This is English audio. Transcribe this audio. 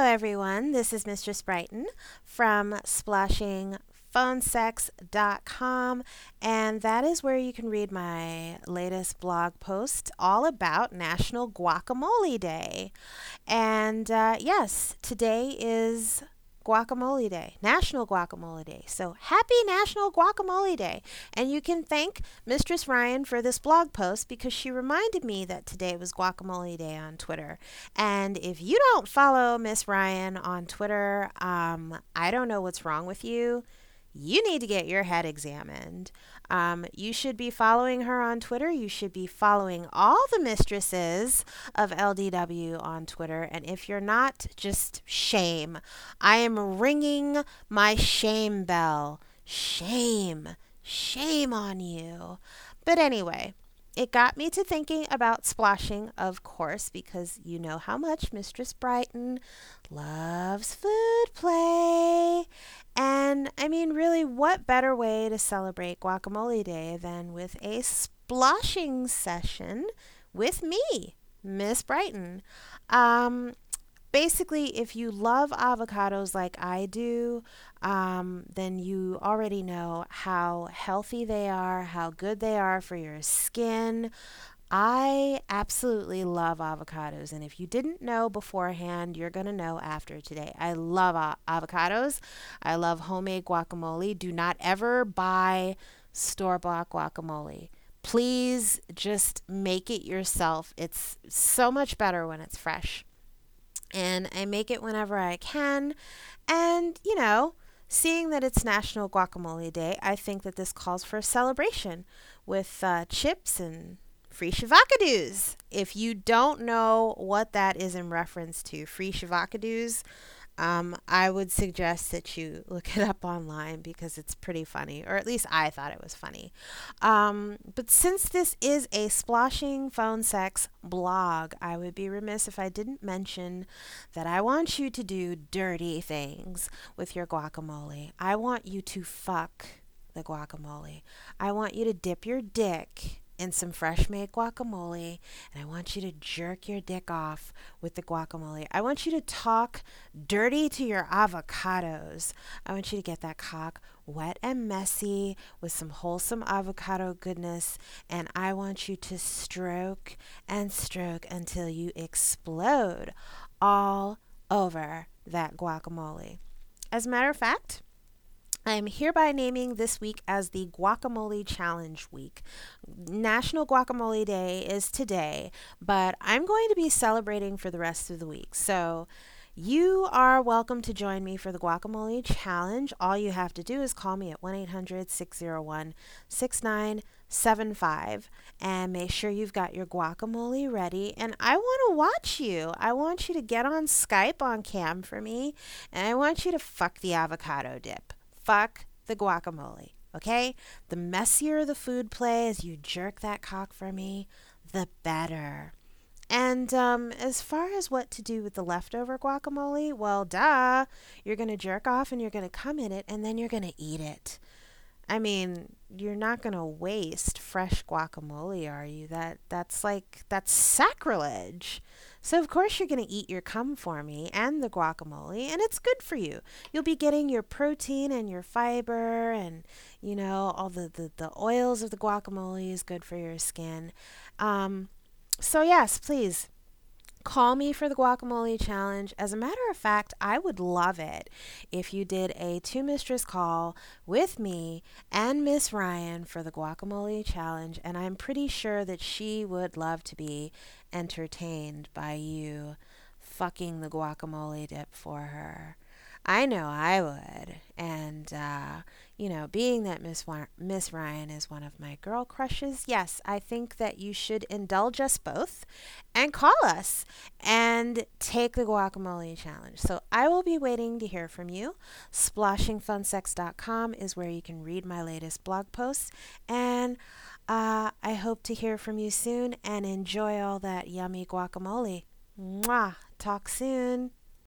everyone. This is Mistress Brighton from splashingphonesex.com, and that is where you can read my latest blog post all about National Guacamole Day. And yes, today is Guacamole Day, National Guacamole Day. So happy National Guacamole Day. And you can thank Mistress Ryan for this blog post because she reminded me that today was Guacamole Day on Twitter. And if you don't follow Miss Ryan on Twitter, I don't know what's wrong with you. You need to get your head examined. You should be following her on Twitter. You should be following all the mistresses of LDW on Twitter. And if you're not, just shame. I am ringing my shame bell. Shame. Shame on you. But anyway, it got me to thinking about splashing, of course, because you know how much Mistress Brighton loves food play. And I mean, really, what better way to celebrate Guacamole Day than with a splashing session with me, Miss Brighton? Basically, if you love avocados like I do, then you already know how healthy they are, how good they are for your skin. I absolutely love avocados, and if you didn't know beforehand, you're going to know after today. I love avocados. I love homemade guacamole. Do not ever buy store-bought guacamole. Please just make it yourself. It's so much better when it's fresh. And I make it whenever I can. And, seeing that it's National Guacamole Day, I think that this calls for a celebration with chips and free shavakadoos. If you don't know what that is in reference to, free shavakadoos, I would suggest that you look it up online because it's pretty funny, or at least I thought it was funny. But since this is a splashing phone sex blog, I would be remiss if I didn't mention that I want you to do dirty things with your guacamole. I want you to fuck the guacamole. I want you to dip your dick in some fresh made guacamole, and I want you to jerk your dick off with the guacamole. I want you to talk dirty to your avocados. I want you to get that cock wet and messy with some wholesome avocado goodness, and I want you to stroke and stroke until you explode all over that guacamole. As a matter of fact, I am hereby naming this week as the Guacamole Challenge Week. National Guacamole Day is today, but I'm going to be celebrating for the rest of the week. So you are welcome to join me for the Guacamole Challenge. All you have to do is call me at 1-800-601-6975 and make sure you've got your guacamole ready. And I want to watch you. I want you to get on Skype on cam for me, and I want you to fuck the avocado dip. Fuck the guacamole, okay? The messier the food play as you jerk that cock for me, the better. And as far as what to do with the leftover guacamole, well, duh. You're going to jerk off and you're going to come in it and then you're going to eat it. I mean, you're not going to waste fresh guacamole, are you? That's sacrilege. So of course you're going to eat your cum for me and the guacamole, and it's good for you. You'll be getting your protein and your fiber, and all the oils of the guacamole is good for your skin. So yes, please call me for the Guacamole Challenge. As a matter of fact, I would love it if you did a two-mistress call with me and Miss Ryan for the Guacamole Challenge, and I'm pretty sure that she would love to be entertained by you fucking the guacamole dip for her. I know I would. And, being that Miss Ryan is one of my girl crushes, yes, I think that you should indulge us both and call us and take the guacamole challenge. So I will be waiting to hear from you. Splashingphonesex.com is where you can read my latest blog posts. And I hope to hear from you soon and enjoy all that yummy guacamole. Mwah! Talk soon.